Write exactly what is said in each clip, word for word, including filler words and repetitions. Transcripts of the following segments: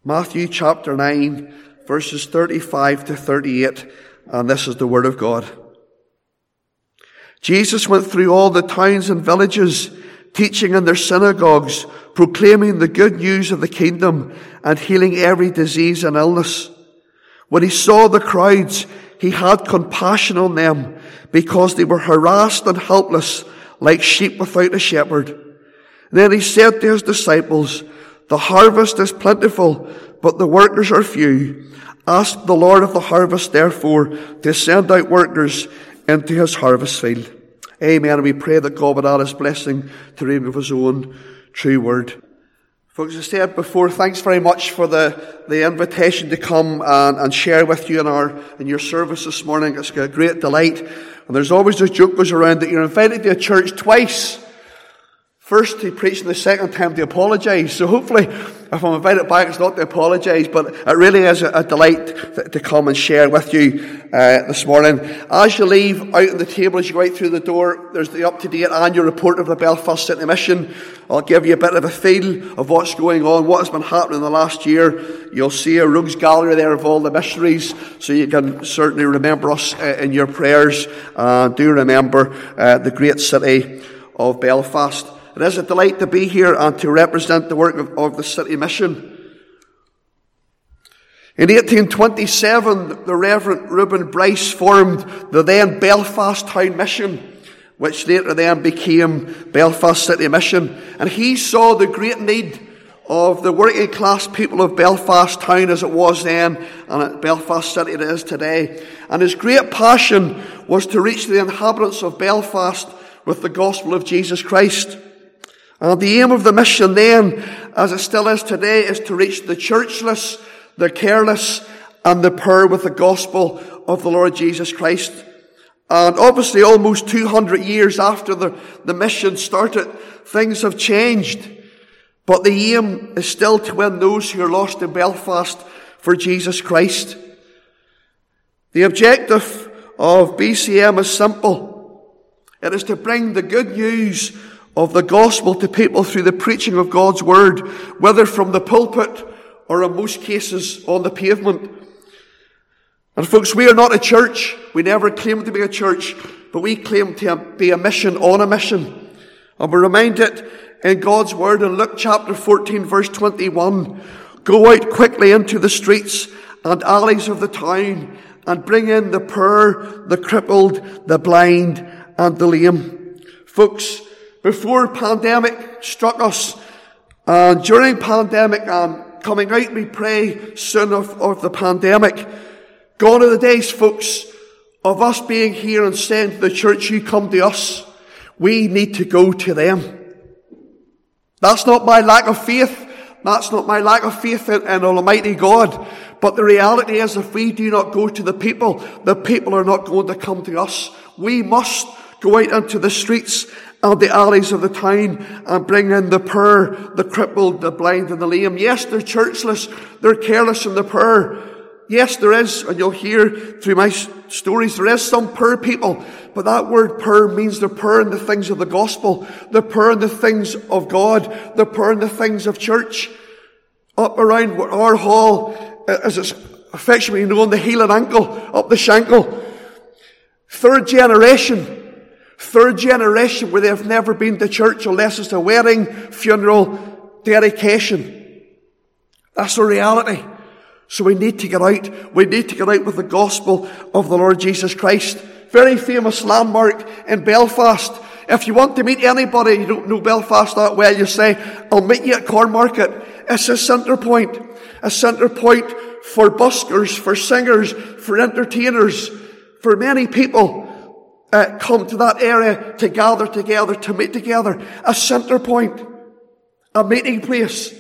Matthew chapter nine, verses thirty-five to thirty-eight, and this is the word of God. Jesus went through all the towns and villages, teaching in their synagogues, proclaiming the good news of the kingdom, and healing every disease and illness. When he saw the crowds, he had compassion on them, because they were harassed and helpless, like sheep without a shepherd. Then he said to his disciples, "The harvest is plentiful, but the workers are few. Ask the Lord of the harvest, therefore, to send out workers into his harvest field." Amen. And we pray that God would add his blessing to reading of his own true word. Folks, as I said before, thanks very much for the, the invitation to come and, and share with you in our in your service this morning. It's a great delight. And there's always this joke goes around that you're invited to a church twice. First to preach and the second time to apologise. So hopefully, if I'm invited back, it's not to apologise, but it really is a, a delight to, to come and share with you uh, this morning. As you leave out on the table, as you go out through the door, there's the up-to-date annual report of the Belfast City Mission. I'll give you a bit of a feel of what's going on, what has been happening in the last year. You'll see a rogues gallery there of all the missionaries, so you can certainly remember us uh, in your prayers. Uh, do remember uh, the great city of Belfast. It is a delight to be here and to represent the work of, of the City Mission. In eighteen twenty-seven, the Reverend Reuben Bryce formed the then Belfast Town Mission, which later then became Belfast City Mission. And he saw the great need of the working class people of Belfast Town as it was then, and at Belfast City it is today. And his great passion was to reach the inhabitants of Belfast with the gospel of Jesus Christ. And the aim of the mission then, as it still is today, is to reach the churchless, the careless, and the poor with the gospel of the Lord Jesus Christ. And obviously almost two hundred years after the, the mission started, things have changed. But the aim is still to win those who are lost in Belfast for Jesus Christ. The objective of B C M is simple. It is to bring the good news of the gospel to people through the preaching of God's word, whether from the pulpit or in most cases on the pavement. And folks, we are not a church. We never claim to be a church, but we claim to be a mission on a mission. And we're reminded in God's word in Luke chapter fourteen verse twenty-one, "Go out quickly into the streets and alleys of the town and bring in the poor, the crippled, the blind, and the lame." Folks, before pandemic struck us, and during pandemic and coming out, we pray soon of, of the pandemic. Gone are the days, folks, of us being here and saying to the church, "You come to us." We need to go to them. That's not my lack of faith. That's not my lack of faith in, in Almighty God. But the reality is, if we do not go to the people, the people are not going to come to us. We must go out into the streets and the alleys of the town and bring in the poor, the crippled, the blind, and the lame. Yes, they're churchless, they're careless, and the poor. Yes, there is, and you'll hear through my stories, there is some poor people. But that word poor means they're poor in the things of the gospel. They're poor in the things of God. They're poor in the things of church. Up around our hall, as it's affectionately known, the heel and ankle, up the shankle. Third generation. Third generation where they've never been to church unless it's a wedding, funeral, dedication. That's the reality. So we need to get out. We need to get out with the gospel of the Lord Jesus Christ. Very famous landmark in Belfast. If you want to meet anybody, you don't know Belfast that well, you say, "I'll meet you at Cornmarket." It's a centre point. A centre point for buskers, for singers, for entertainers, for many people. Uh, come to that area to gather together, to meet together. A centre point. A meeting place.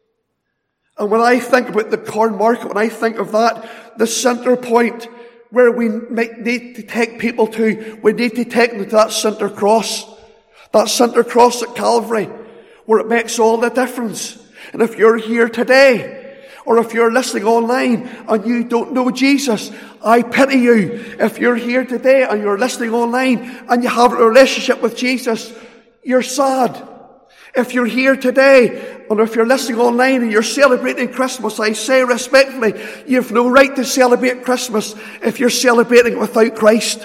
And when I think about the Cornmarket, when I think of that, the centre point where we might need to take people to, we need to take them to that centre cross. That centre cross at Calvary, where it makes all the difference. And if you're here today, or if you're listening online and you don't know Jesus, I pity you. If you're here today and you're listening online and you have a relationship with Jesus, you're sad. If you're here today and if you're listening online and you're celebrating Christmas, I say respectfully, you have no right to celebrate Christmas if you're celebrating without Christ.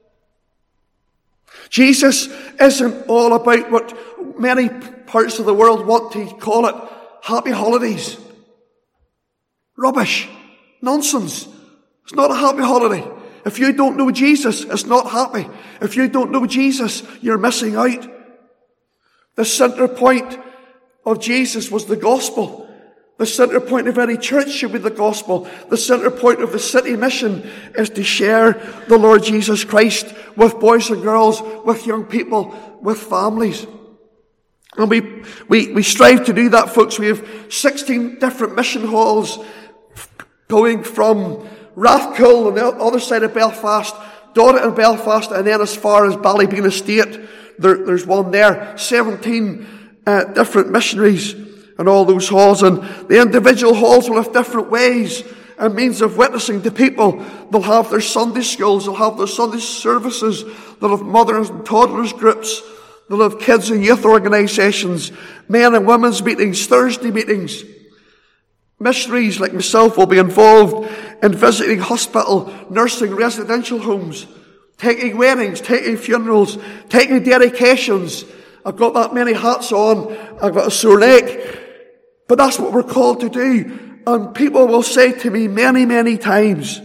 Jesus isn't all about what many parts of the world want to call it, happy holidays. Rubbish. Nonsense. It's not a happy holiday. If you don't know Jesus, it's not happy. If you don't know Jesus, you're missing out. The center point of Jesus was the gospel. The center point of any church should be the gospel. The center point of the city mission is to share the Lord Jesus Christ with boys and girls, with young people, with families. And we, we, we strive to do that, folks. We have sixteen different mission halls going from Rathcoole on the other side of Belfast, Dorset in Belfast, and then as far as Ballybeen Estate. There, there's one there. seventeen uh, different missionaries in all those halls. And the individual halls will have different ways and means of witnessing to people. They'll have their Sunday schools. They'll have their Sunday services. They'll have mothers and toddlers groups. They'll have kids and youth organisations, men and women's meetings, Thursday meetings. Missionaries like myself will be involved in visiting hospital, nursing, residential homes, taking weddings, taking funerals, taking dedications. I've got that many hats on. I've got a sore neck. But that's what we're called to do. And people will say to me many, many times,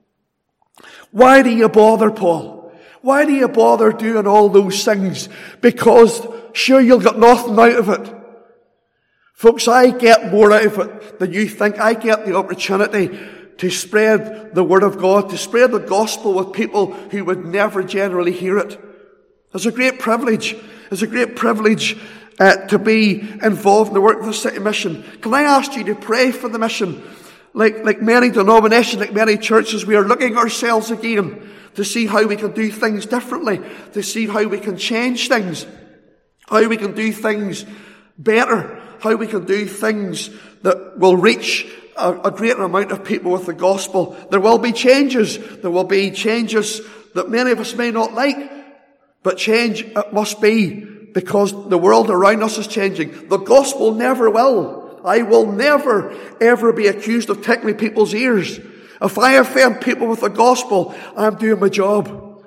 why do you bother, Paul? Why do you bother doing all those things? Because sure, you'll get nothing out of it. Folks, I get more out of it than you think. I get the opportunity to spread the word of God, to spread the gospel with people who would never generally hear it. It's a great privilege. It's a great privilege uh, to be involved in the work of the city mission. Can I ask you to pray for the mission? Like, like many denominations, like many churches, we are looking ourselves again to see how we can do things differently, to see how we can change things, how we can do things better, how we can do things that will reach a, a greater amount of people with the gospel. There will be changes. There will be changes that many of us may not like, but change it must be because the world around us is changing. The gospel never will. I will never, ever be accused of tickling people's ears. If I offend people with the gospel, I'm doing my job.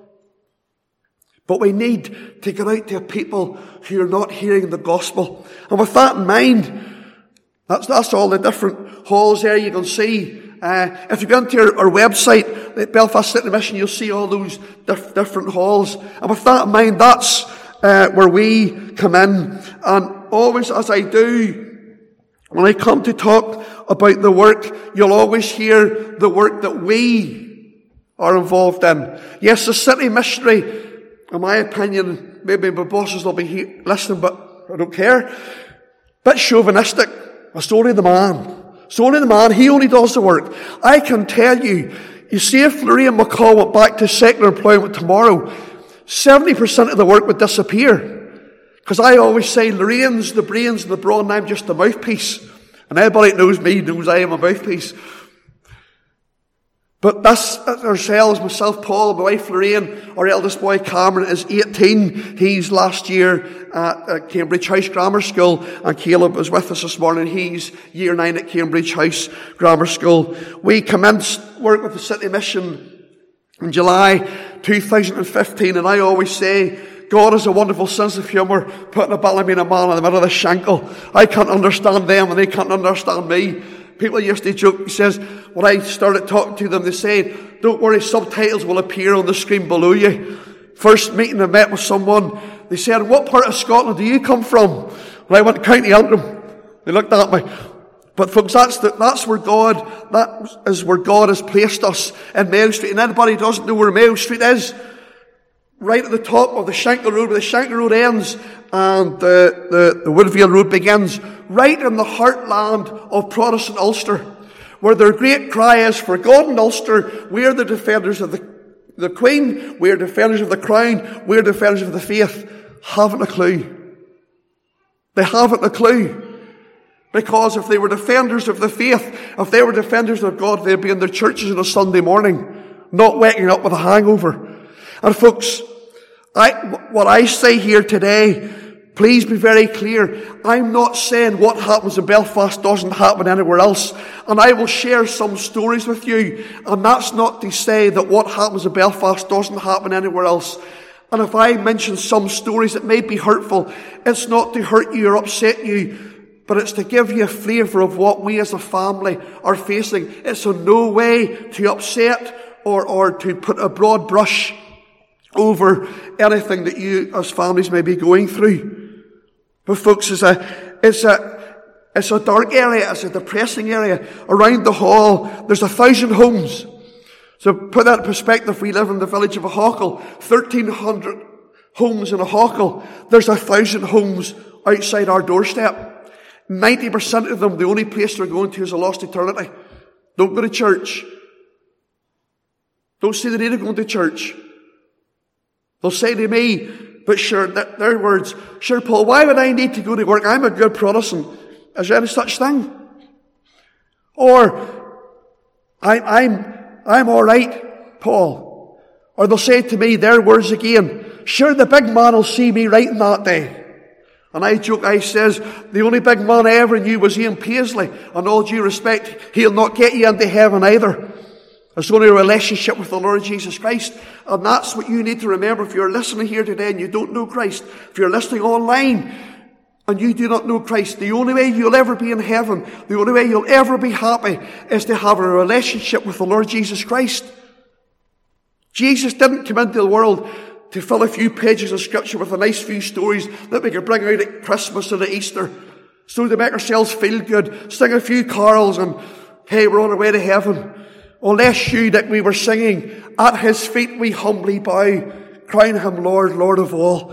But we need to get out to people who are not hearing the gospel. And with that in mind, that's, that's all the different halls there you can see. Uh, if you go into our, our website, the Belfast City Mission, you'll see all those diff- different halls. And with that in mind, that's uh, where we come in. And always as I do, when I come to talk about the work, you'll always hear the work that we are involved in. Yes, the city missionary, in my opinion, maybe my bosses will be here listening, but I don't care. Bit chauvinistic. A story of the man. Story of the man. He only does the work. I can tell you, you see if Lorraine McCall went back to secular employment tomorrow, seventy percent of the work would disappear. Because I always say, Lorraine's the brains and the brawn, and I'm just the mouthpiece. And everybody that knows me knows I am a mouthpiece. But that's ourselves, myself, Paul, my wife Lorraine, our eldest boy Cameron is eighteen. He's last year at, at Cambridge House Grammar School, and Caleb is with us this morning. He's year nine at Cambridge House Grammar School. We commenced work with the City Mission in July two thousand fifteen, and I always say, God has a wonderful sense of humour, putting a Ballymena man in the middle of the shankle. I can't understand them, and they can't understand me. People used to joke, he says, when I started talking to them, they said, don't worry, subtitles will appear on the screen below you. First meeting I met with someone, they said, what part of Scotland do you come from? When I went to County Antrim, they looked at me. But folks, that's the, that's where God, that is where God has placed us in Mayo Street. And anybody who doesn't know where Mayo Street is, right at the top of the Shankill Road, where the Shankill Road ends and the, the, the Woodvale Road begins, right in the heartland of Protestant Ulster, where their great cry is, for God in Ulster, we're the defenders of the, the Queen, we're defenders of the Crown, we're defenders of the faith. Haven't a clue. They haven't a clue. Because if they were defenders of the faith, if they were defenders of God, they'd be in their churches on a Sunday morning, not waking up with a hangover. And folks, I, what I say here today, Please be very clear. I'm not saying what happens in Belfast doesn't happen anywhere else. And I will share some stories with you. And that's not to say that what happens in Belfast doesn't happen anywhere else. And if I mention some stories that may be hurtful, it's not to hurt you or upset you, but it's to give you a flavour of what we as a family are facing. It's in no way to upset or, or to put a broad brush over anything that you as families may be going through. But folks, it's a, it's a, it's a dark area, it's a depressing area. Around the hall, there's a thousand homes. So put that in perspective, we live in the village of Ahackle, thirteen hundred homes in Ahackle. There's a thousand homes outside our doorstep. ninety percent of them, the only place they're going to is a lost eternity. Don't go to church. Don't see the need of going to church. They'll say to me, but sure, their words, sure, Paul, why would I need to go to work? I'm a good Protestant. Is there any such thing? Or, I, I'm, I'm alright, Paul. Or they'll say to me, their words again, sure, the big man will see me right in that day. And I joke, I says, the only big man I ever knew was Ian Paisley. And all due respect, he'll not get you into heaven either. There's only a relationship with the Lord Jesus Christ. And that's what you need to remember if you're listening here today and you don't know Christ. If you're listening online and you do not know Christ, the only way you'll ever be in heaven, the only way you'll ever be happy is to have a relationship with the Lord Jesus Christ. Jesus didn't come into the world to fill a few pages of Scripture with a nice few stories that we could bring out at Christmas and at Easter. So to make ourselves feel good, sing a few carols and, hey, we're on our way to heaven. Unless you that we were singing, at his feet we humbly bow, crown him Lord, Lord of all.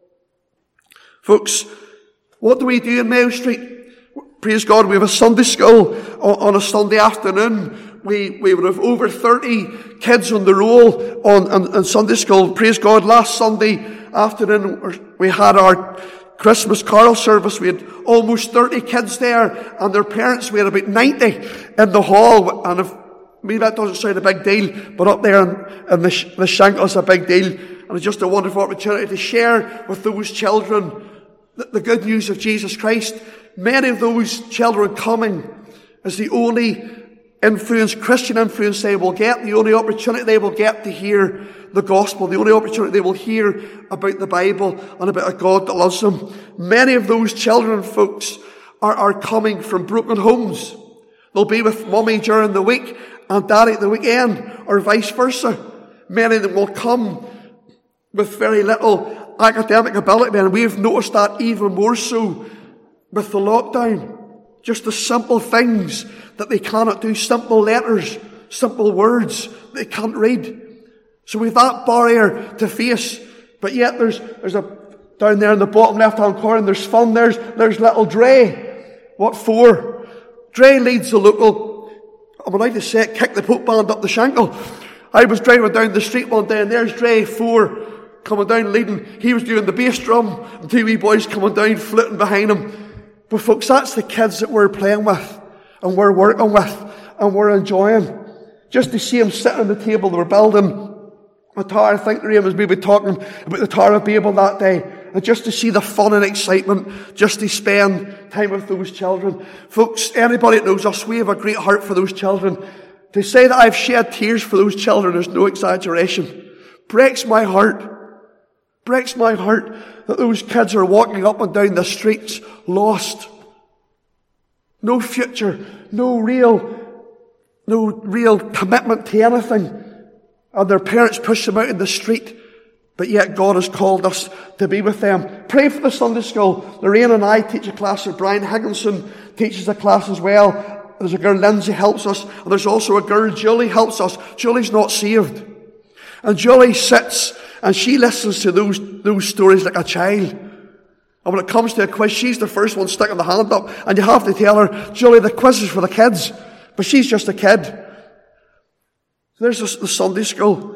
Folks, what do we do in Mayo Street? Praise God, we have a Sunday school on a Sunday afternoon. We, we would have over thirty kids on the roll on, on, on Sunday school. Praise God, last Sunday afternoon we had our Christmas carol service. We had almost thirty kids there and their parents. We had about ninety in the hall. And if maybe that doesn't sound a big deal, but up there in, in the, the Shankill is a big deal. And it's just a wonderful opportunity to share with those children the, the good news of Jesus Christ. Many of those children coming is the only influence, Christian influence they will get, the only opportunity they will get to hear the gospel, the only opportunity they will hear about the Bible and about a God that loves them. Many of those children, folks, are, are coming from broken homes. They'll be with mummy during the week and daddy at the weekend, or vice versa. Many of them will come with very little academic ability, and we've noticed that even more so with the lockdown. Just the simple things that they cannot do, simple letters, simple words they can't read. So we've that barrier to face, but yet there's there's a down there in the bottom left-hand corner, there's fun, there's there's little Dre. What for? Dre leads the local, I'm allowed to say it, kick the Pope band up the Shankill. I was driving down the street one day and there's Dre four coming down leading. He was doing the bass drum and two wee boys coming down fluting behind him. But folks, that's the kids that we're playing with and we're working with and we're enjoying. Just to see them sitting on the table, they were building a tower. I think Ray was maybe talking about the Tower of Babel that day. And just to see the fun and excitement, just to spend time with those children. Folks, anybody that knows us, we have a great heart for those children. To say that I've shed tears for those children is no exaggeration. Breaks my heart. Breaks my heart that those kids are walking up and down the streets lost. No future, no real, no real commitment to anything. And their parents push them out in the street. But yet God has called us to be with them. Pray for the Sunday school. Lorraine and I teach a class, or Brian Higginson teaches a class as well. There's a girl, Lindsay, helps us. And there's also a girl, Julie, helps us. Julie's not saved. And Julie sits and she listens to those, those stories like a child. And when it comes to a quiz, she's the first one sticking the hand up. And you have to tell her, Julie, the quiz is for the kids. But she's just a kid. There's the Sunday school.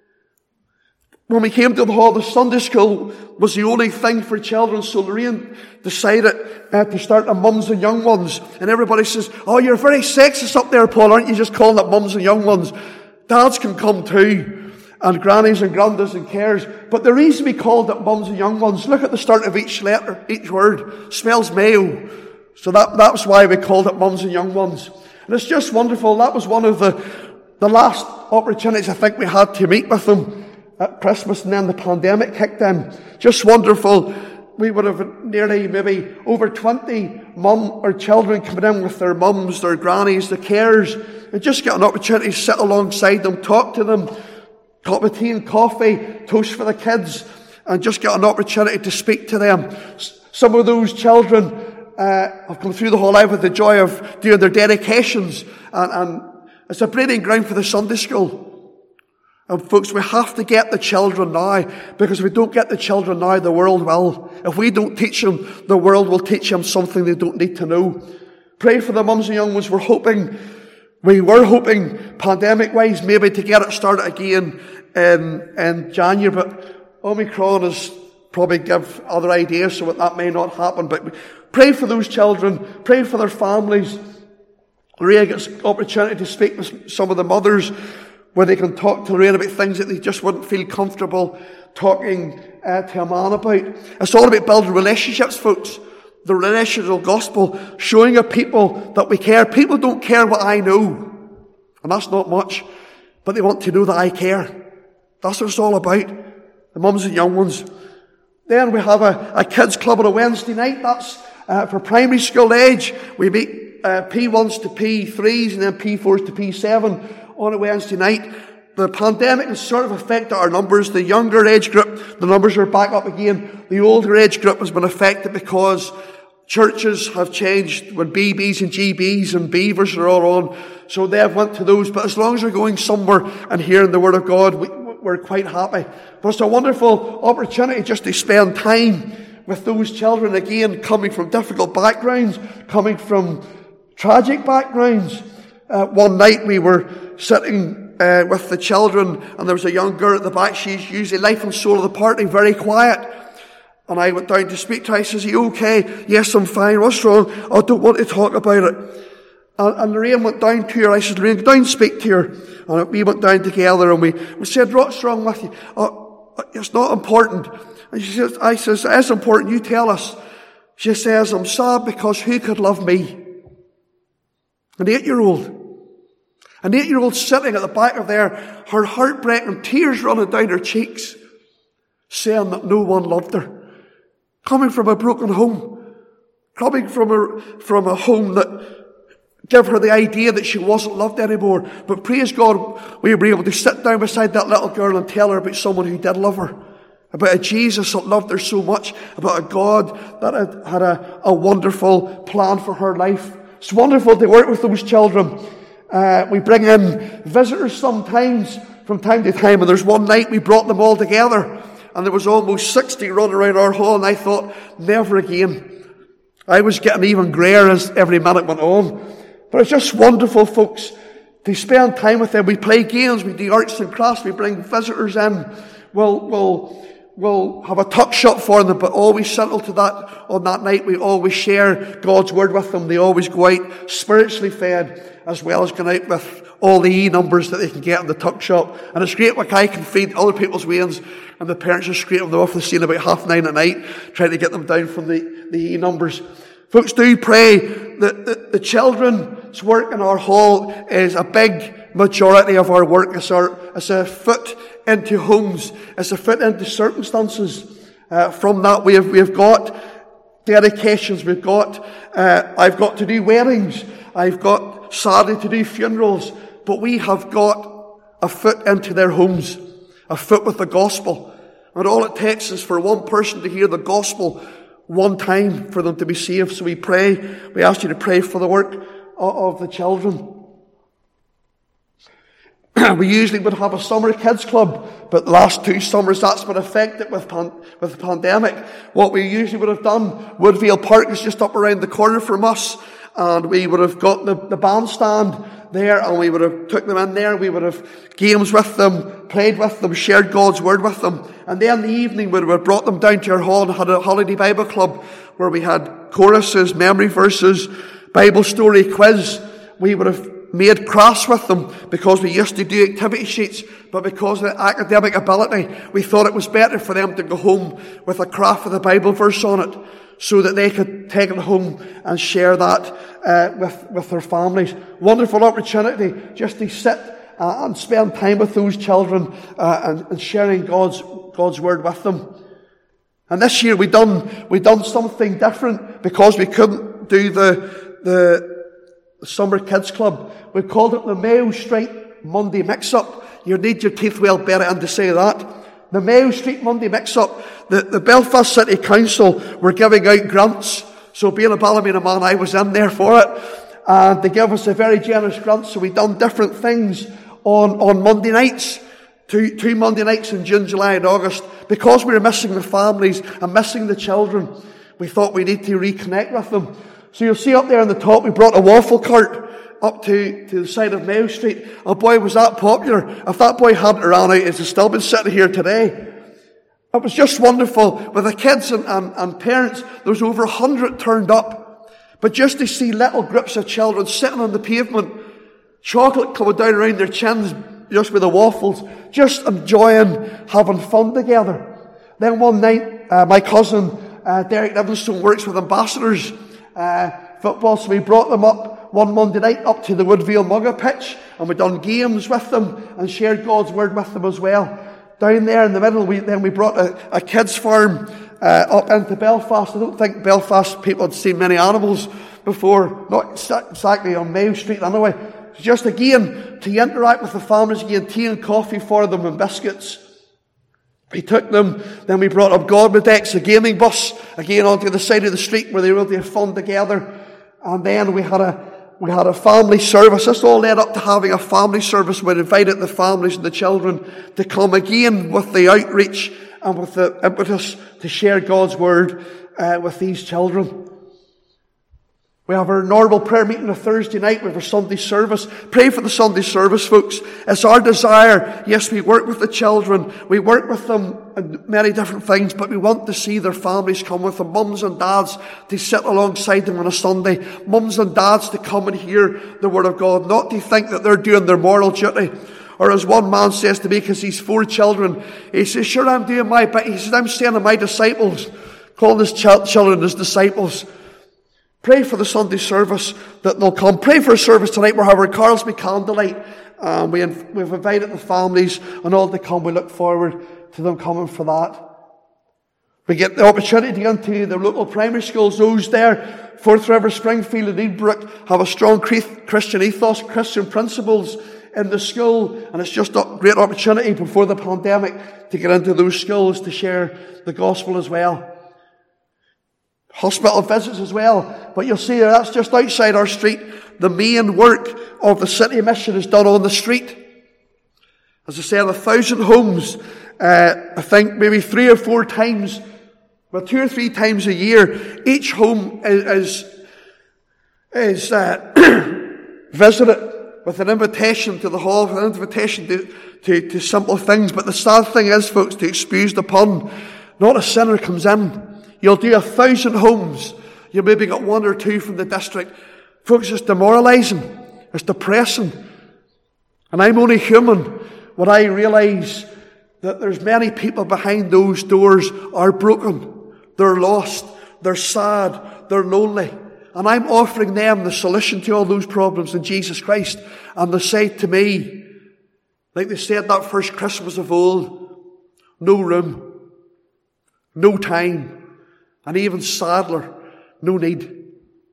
When we came to the hall, the Sunday school was the only thing for children. So Lorraine decided uh, to start a mums and young ones. And everybody says, oh, you're very sexist up there, Paul. Aren't you just calling it mums and young ones? Dads can come too. and grannies and grandads and cares. But the reason we called it mums and young ones, look at the start of each letter, each word, spells male. So that, that's why we called it mums and young ones. And it's just wonderful. That was one of the, the last opportunities I think we had to meet with them at Christmas, and then the pandemic kicked in. Just wonderful. We would have nearly maybe over twenty mum or children coming in with their mums, their grannies, their carers, and just get an opportunity to sit alongside them, talk to them, cup of tea and coffee, toast for the kids, and just get an opportunity to speak to them. Some of those children uh, have come through the whole life with the joy of doing their dedications, and, and it's a breeding ground for the Sunday school. And folks, we have to get the children now, because if we don't get the children now, the world will. If we don't teach them, the world will teach them something they don't need to know. Pray for the mums and young ones. We're hoping, we were hoping, pandemic-wise, maybe to get it started again in, in January, but Omicron has probably give other ideas, so that may not happen. But pray for those children, pray for their families. Ray gets opportunity to speak with some of the mothers, where they can talk to Lorraine about things that they just wouldn't feel comfortable talking uh, to a man about. It's all about building relationships, folks. The relational gospel, showing a people that we care. People don't care what I know, and that's not much, but they want to know that I care. That's what it's all about, the mums and young ones. Then we have a, a kids club on a Wednesday night. That's uh, for primary school age. We meet uh, P ones to P threes and then P fours to P seven on a Wednesday night. The pandemic has sort of affected our numbers. The younger age group, the numbers are back up again. The older age group has been affected because churches have changed when B Bs and G Bs and Beavers are all on. So they have went to those. But as long as we're going somewhere and hearing the Word of God, we, we're quite happy. But it's a wonderful opportunity just to spend time with those children, again, coming from difficult backgrounds, coming from tragic backgrounds. Uh, one night we were sitting uh, with the children, and there was a young girl at the back. She's usually life and soul of the party, very quiet. And I went down to speak to her. I says, "Are you okay?" "Yes, I'm fine." "What's wrong?" "I don't want to talk about it." And, and Lorraine went down to her. I said, "Lorraine, go down and speak to her." And we went down together, and we, we said, "What's wrong with you?" "Oh, it's not important." And she says, I says, "It is important. You tell us." She says, "I'm sad because who could love me?" An eight-year-old. An eight-year-old sitting at the back of there, her heart breaking, tears running down her cheeks, saying that no one loved her. Coming from a broken home. Coming from a, from a home that gave her the idea that she wasn't loved anymore. But praise God, we were able to sit down beside that little girl and tell her about someone who did love her. About a Jesus that loved her so much. About a God that had, had a, a wonderful plan for her life. It's wonderful to work with those children. Uh, we bring in visitors sometimes, from time to time, and there's one night we brought them all together, and there was almost sixty running around our hall, and I thought, never again. I was getting even greyer as every minute went on. But it's just wonderful, folks, to spend time with them. We play games, we do arts and crafts, we bring visitors in. We'll, we'll, we'll have a tuck shop for them, but always central to that, on that night, we always share God's Word with them. They always go out spiritually fed, as well as going out with all the e-numbers that they can get in the tuck shop. And it's great when I can feed other people's wains, and the parents are scraping them off the scene about half nine at night, trying to get them down from the, the e-numbers. Folks, do pray that the, the children's work in our hall is a big majority of our work. It's, our, it's a foot into homes. It's a foot into circumstances. Uh, from that, we have, we have got dedications. We've got, uh, I've got to do weddings. I've got, sadly, to do funerals. But we have got a foot into their homes. A foot with the gospel. And all it takes is for one person to hear the gospel one time for them to be saved. So we pray, we ask you to pray for the work of the children. We usually would have a summer kids club, but the last two summers that's been affected with pan, with the pandemic. What we usually would have done, Woodvale Park is just up around the corner from us, and we would have got the, the bandstand there, and we would have took them in there, we would have games with them, played with them, shared God's Word with them, and then in the evening we would have brought them down to our hall and had a holiday Bible club where we had choruses, memory verses, Bible story quiz. We would have made crafts with them because we used to do activity sheets, but because of the academic ability, we thought it was better for them to go home with a craft with a Bible verse on it so that they could take it home and share that uh, with, with their families. Wonderful opportunity just to sit uh, and spend time with those children uh, and, and sharing God's, God's Word with them. And this year we done, we done something different because we couldn't do the, the, Summer Kids Club. We called it the Mayo Street Monday Mix-Up. You need your teeth well better and to say that. The Mayo Street Monday Mix-Up. The, the Belfast City Council were giving out grants. So being a Ballymena man, I was in there for it. And they gave us a very generous grant. So we done different things on, on Monday nights. Two, two Monday nights in June, July and August. Because we were missing the families and missing the children, we thought we need to reconnect with them. So you'll see up there on the top, we brought a waffle cart up to, to the side of Mayo Street. Oh boy, was that popular. If that boy hadn't ran out, he'd still been sitting here today. It was just wonderful. With the kids and, and, and parents, there was over a hundred turned up. But just to see little groups of children sitting on the pavement, chocolate coming down around their chins, just with the waffles, just enjoying having fun together. Then one night, uh, my cousin, uh, Derek Livingston, works with ambassadors, Uh, football, so we brought them up one Monday night up to the Woodvale Mugga pitch, and we done games with them and shared God's Word with them as well. Down there in the middle, we then we brought a, a kids farm uh, up into Belfast. I don't think Belfast people had seen many animals before, not exactly on Mayo Street anyway. Just again to interact with the families, again tea and coffee for them and biscuits. We took them, then we brought up Godmadex, a gaming bus, again onto the side of the street where they were able to have fun together. And then we had a, we had a family service. This all led up to having a family service. We invited the families and the children to come again with the outreach and with the impetus to share God's Word uh, with these children. We have our normal prayer meeting on Thursday night. We have our Sunday service. Pray for the Sunday service, folks. It's our desire. Yes, we work with the children. We work with them in many different things, but we want to see their families come with them. Mums and dads to sit alongside them on a Sunday. Mums and dads to come and hear the Word of God, not to think that they're doing their moral duty. Or as one man says to me, because he's four children, he says, sure, I'm doing my bit. He says, I'm sending my disciples, calling his ch- children his disciples. Pray for the Sunday service that they'll come. Pray for a service tonight. We're having Carlsby Candlelight. Um, we, we've invited the families and all to come. We look forward to them coming for that. We get the opportunity to get into the local primary schools. Those there, Forth River, Springfield and Edenbrook, have a strong Christian ethos, Christian principles in the school. And it's just a great opportunity before the pandemic to get into those schools to share the gospel as well. Hospital visits as well. But you'll see that's just outside our street. The main work of the city mission is done on the street. As I said, a thousand homes, uh, I think maybe three or four times, well, two or three times a year, each home is, is, is uh, visited with an invitation to the hall, with an invitation to, to, to simple things. But the sad thing is, folks, to excuse the pun, not a sinner comes in. You'll do a thousand homes. You maybe got one or two from the district. Folks, it's demoralizing. It's depressing. And I'm only human when I realize that there's many people behind those doors are broken. They're lost. They're sad. They're lonely. And I'm offering them the solution to all those problems in Jesus Christ. And they say to me, like they said that first Christmas of old, no room, no time. And even sadder, no need.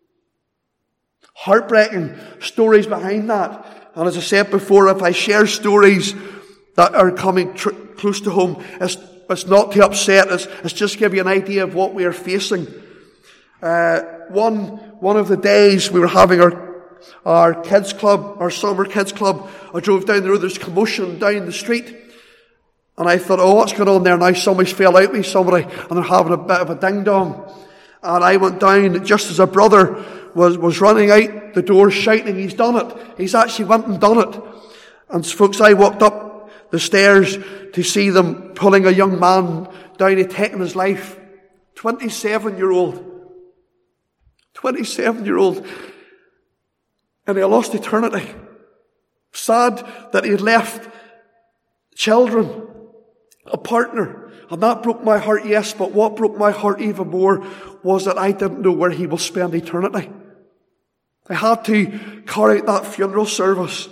Heartbreaking stories behind that. And as I said before, if I share stories that are coming tr- close to home, it's, it's not to upset, it's, it's just to give you an idea of what we are facing. Uh, one, one of the days we were having our, our kids club, our summer kids club, I drove down the road, there's commotion down the street. And I thought, oh, what's going on there now? Somebody's fell out with somebody and they're having a bit of a ding-dong. And I went down just as a brother was, was running out the door shouting, he's done it. He's actually went and done it. And folks, I walked up the stairs to see them pulling a young man down and taking his life. twenty-seven-year-old. twenty-seven-year-old. And he lost eternity. Sad that he had left children, a partner. And that broke my heart, yes, but what broke my heart even more was that I didn't know where he will spend eternity. I had to carry out that funeral service.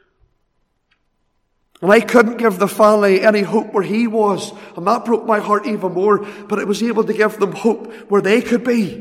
And I couldn't give the family any hope where he was. And that broke my heart even more. But it was able to give them hope where they could be.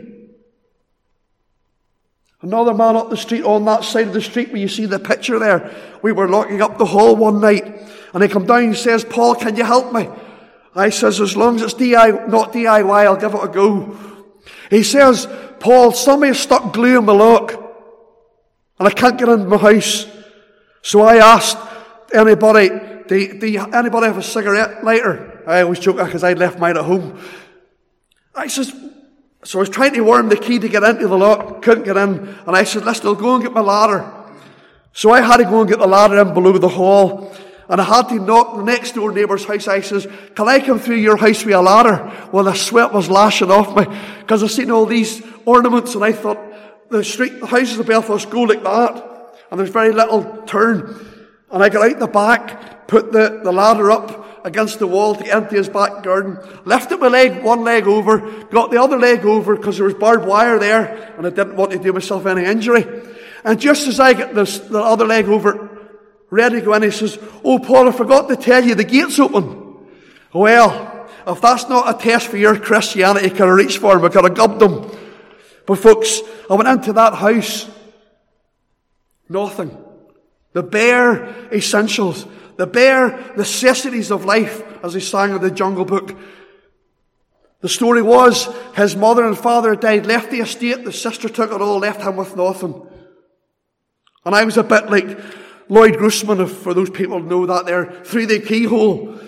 Another man up the street, on that side of the street where you see the picture there. We were locking up the hall one night. And he come down and says, Paul, can you help me? I says, as long as it's D I Y, not D I Y, I'll give it a go. He says, Paul, somebody stuck glue in my lock. And I can't get into my house. So I asked, Anybody, do, do you, anybody have a cigarette lighter? I always joke because I left mine at home. I says, so I was trying to worm the key to get into the lock, couldn't get in. And I said, listen, I'll go and get my ladder. So I had to go and get the ladder in below the hall. And I had to knock the next door neighbour's house. I says, can I come through your house with a ladder? Well, the sweat was lashing off me because I seen all these ornaments and I thought the street, the houses of Belfast go like that. And there's very little turn. And I got out the back, put the, the ladder up against the wall to empty his back garden, lifted my leg, one leg over, got the other leg over because there was barbed wire there and I didn't want to do myself any injury. And just as I get this, the other leg over, ready to go in, he says, oh Paul, I forgot to tell you, the gate's open. Well, if that's not a test for your Christianity, could have reached for him, I could have gubbed him. But folks, I went into that house, nothing. The bare essentials, the bare necessities of life, as he sang in the Jungle Book. The story was, his mother and father died, left the estate, the sister took it all, left him with nothing. And I was a bit like Lloyd Grossman, if for those people who know that there, through the keyhole.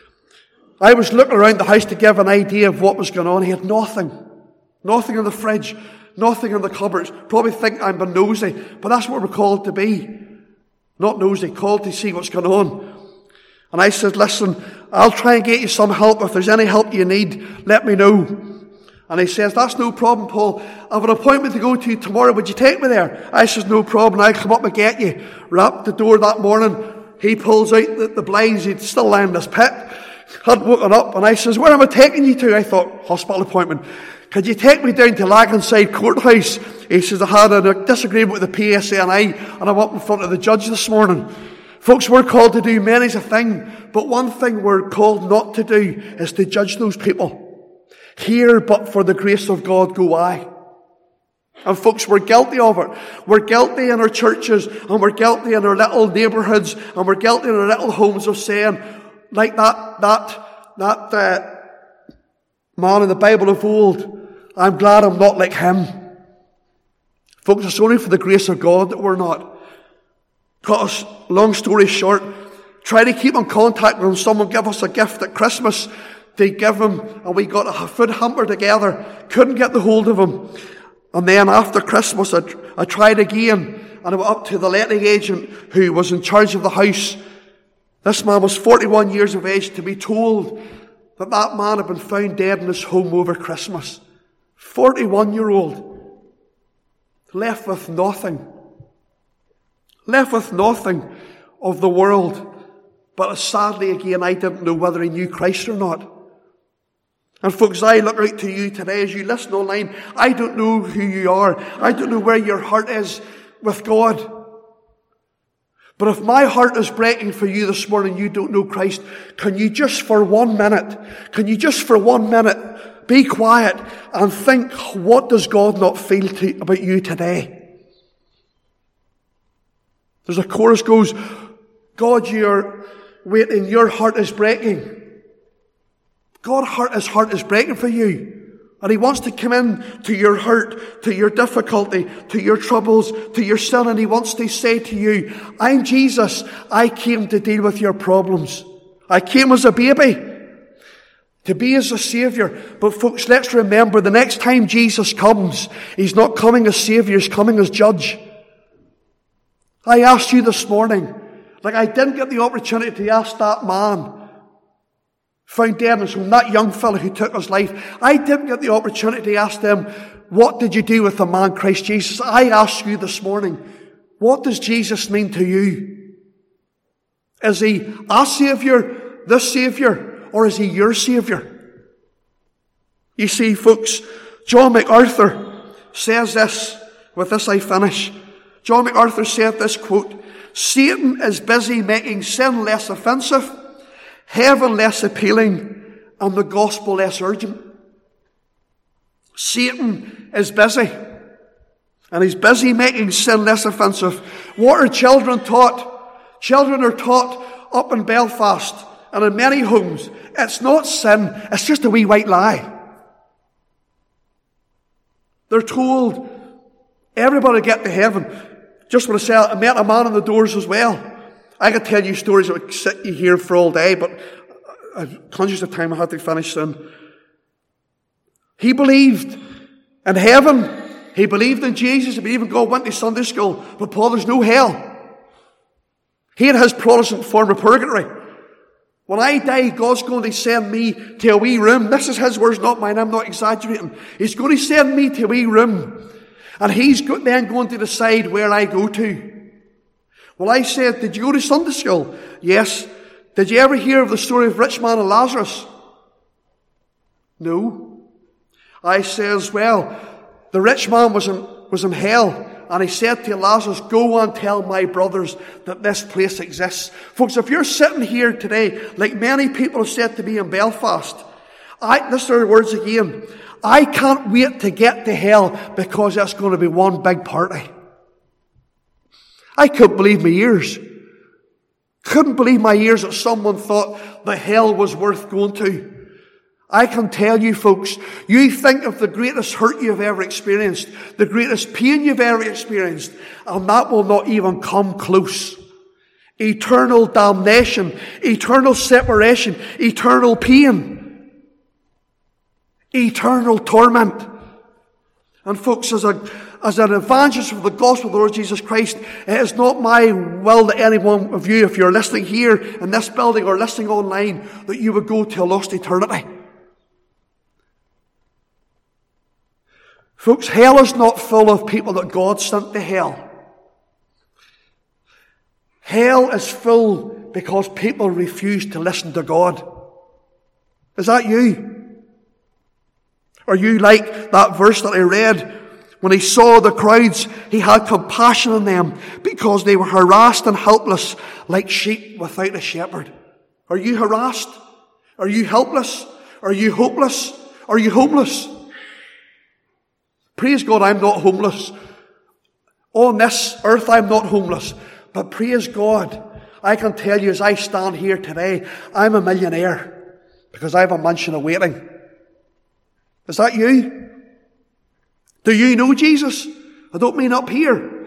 I was looking around the house to give an idea of what was going on. He had nothing. Nothing in the fridge, nothing in the cupboards. Probably think I'm a nosy, but that's what we're called to be. Not nosy, called to see what's going on. And I said, listen, I'll try and get you some help. If there's any help you need, let me know. And he says, that's no problem, Paul. I have an appointment to go to tomorrow. Would you take me there? I says, no problem. I'll come up and get you. Rapped the door that morning. He pulls out the, the blinds. He'd still lying in his pit. Hadn't woken up. And I says, where am I taking you to? I thought, hospital appointment. Could you take me down to Laganside Courthouse? He says, I had a disagreement with the P S A and I, and I'm up in front of the judge this morning. Folks, we're called to do many's a thing, but one thing we're called not to do is to judge those people. Here, but for the grace of God, go I. And folks, we're guilty of it. We're guilty in our churches, and we're guilty in our little neighbourhoods, and we're guilty in our little homes of saying, like that, that, that, uh, man in the Bible of old, I'm glad I'm not like him. Folks, it's only for the grace of God that we're not. Cut a long story short, try to keep in contact with him. Someone give us a gift at Christmas to give him, and we got a food hamper together. Couldn't get the hold of him. And then after Christmas, I, I tried again, and I went up to the letting agent who was in charge of the house. This man was forty-one years of age, to be told that that man had been found dead in his home over Christmas. forty-one-year-old. Left with nothing. Left with nothing of the world. But sadly, again, I didn't know whether he knew Christ or not. And folks, I look out to you today as you listen online. I don't know who you are. I don't know where your heart is with God. But if my heart is breaking for you this morning, you don't know Christ, can you just for one minute, can you just for one minute be quiet and think, what does God not feel to, about you today? There's a chorus goes, God, you're waiting, your heart is breaking. God's heart, his heart is breaking for you. And he wants to come in to your hurt, to your difficulty, to your troubles, to your sin. And he wants to say to you, I'm Jesus. I came to deal with your problems. I came as a baby to be as a Saviour. But folks, let's remember the next time Jesus comes, he's not coming as Saviour, he's coming as Judge. I asked you this morning, like I didn't get the opportunity to ask that man found dead in his home, that young fellow who took his life. I didn't get the opportunity to ask them, what did you do with the man Christ Jesus? I ask you this morning, What does Jesus mean to you? Is he a Saviour, the Saviour, or is he your Saviour? You see, folks, John MacArthur says this, with this I finish. John MacArthur said this, quote, Satan is busy making sin less offensive, heaven less appealing, and the gospel less urgent. Satan is busy. And he's busy making sin less offensive. What are children taught? Children are taught up in Belfast and in many homes. It's not sin, it's just a wee white lie. They're told, everybody get to heaven. Just want to say, I met a man on the doors as well. I could tell you stories that would sit you here for all day, but I'm conscious of time, I had to finish soon. He believed in heaven. He believed in Jesus. He believed in God, went to Sunday school. But Paul, there's no hell. He had his Protestant form of purgatory. When I die, God's going to send me to a wee room. This is his words, not mine. I'm not exaggerating. He's going to send me to a wee room. And he's then going to decide where I go to. Well, I said, did you go to Sunday school? Yes. Did you ever hear of the story of rich man and Lazarus? No. I says, well, the rich man was in, was in hell. And he said to Lazarus, go and tell my brothers that this place exists. Folks, if you're sitting here today, like many people have said to me in Belfast, I, this are the words again, I can't wait to get to hell because that's going to be one big party. I couldn't believe my ears. Couldn't believe my ears that someone thought that hell was worth going to. I can tell you, folks, you think of the greatest hurt you've ever experienced, the greatest pain you've ever experienced, and that will not even come close. Eternal damnation, eternal separation, eternal pain, eternal torment. And folks, as a as an evangelist of the gospel of the Lord Jesus Christ, it is not my will that any one of you, if you're listening here in this building or listening online, that you would go to a lost eternity. Folks, hell is not full of people that God sent to hell. Hell is full because people refuse to listen to God. Is that you? Are you like that verse that I read? When he saw the crowds, he had compassion on them because they were harassed and helpless like sheep without a shepherd. Are you harassed? Are you helpless? Are you hopeless? Are you homeless? Praise God, I'm not homeless. On this earth, I'm not homeless. But praise God, I can tell you as I stand here today, I'm a millionaire because I have a mansion awaiting. Is that you? Do you know Jesus? I don't mean up here.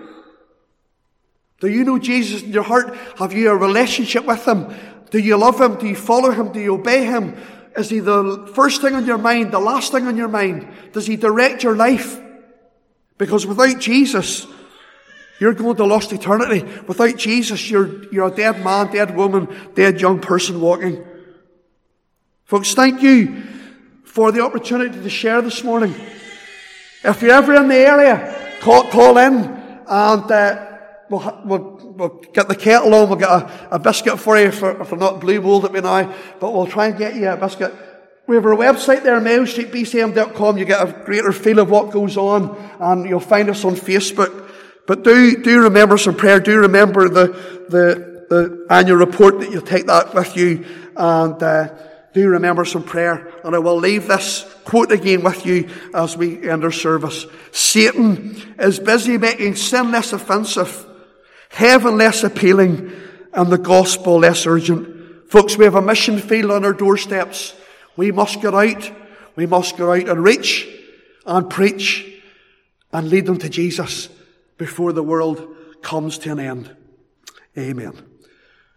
Do you know Jesus in your heart? Have you a relationship with him? Do you love him? Do you follow him? Do you obey him? Is he the first thing on your mind, the last thing on your mind? Does he direct your life? Because without Jesus, you're going to lost eternity. Without Jesus, you're, you're a dead man, dead woman, dead young person walking. Folks, thank you for the opportunity to share this morning. If you're ever in the area, call, call in and uh, we'll, we'll, we'll get the kettle on. We'll get a, a biscuit for you for, if they're not blue mold at me now, but we'll try and get you a biscuit. We have our website there, mayo street b c m dot com. You get a greater feel of what goes on, and you'll find us on Facebook. But do do remember some prayer. Do remember the the, the annual report that you'll take that with you, and uh, do remember some prayer. And I will leave this quote again with you as we end our service. Satan is busy making sin less offensive, heaven less appealing, and the gospel less urgent. Folks, we have a mission field on our doorsteps. We must get out. We must go out and reach and preach and lead them to Jesus before the world comes to an end. Amen.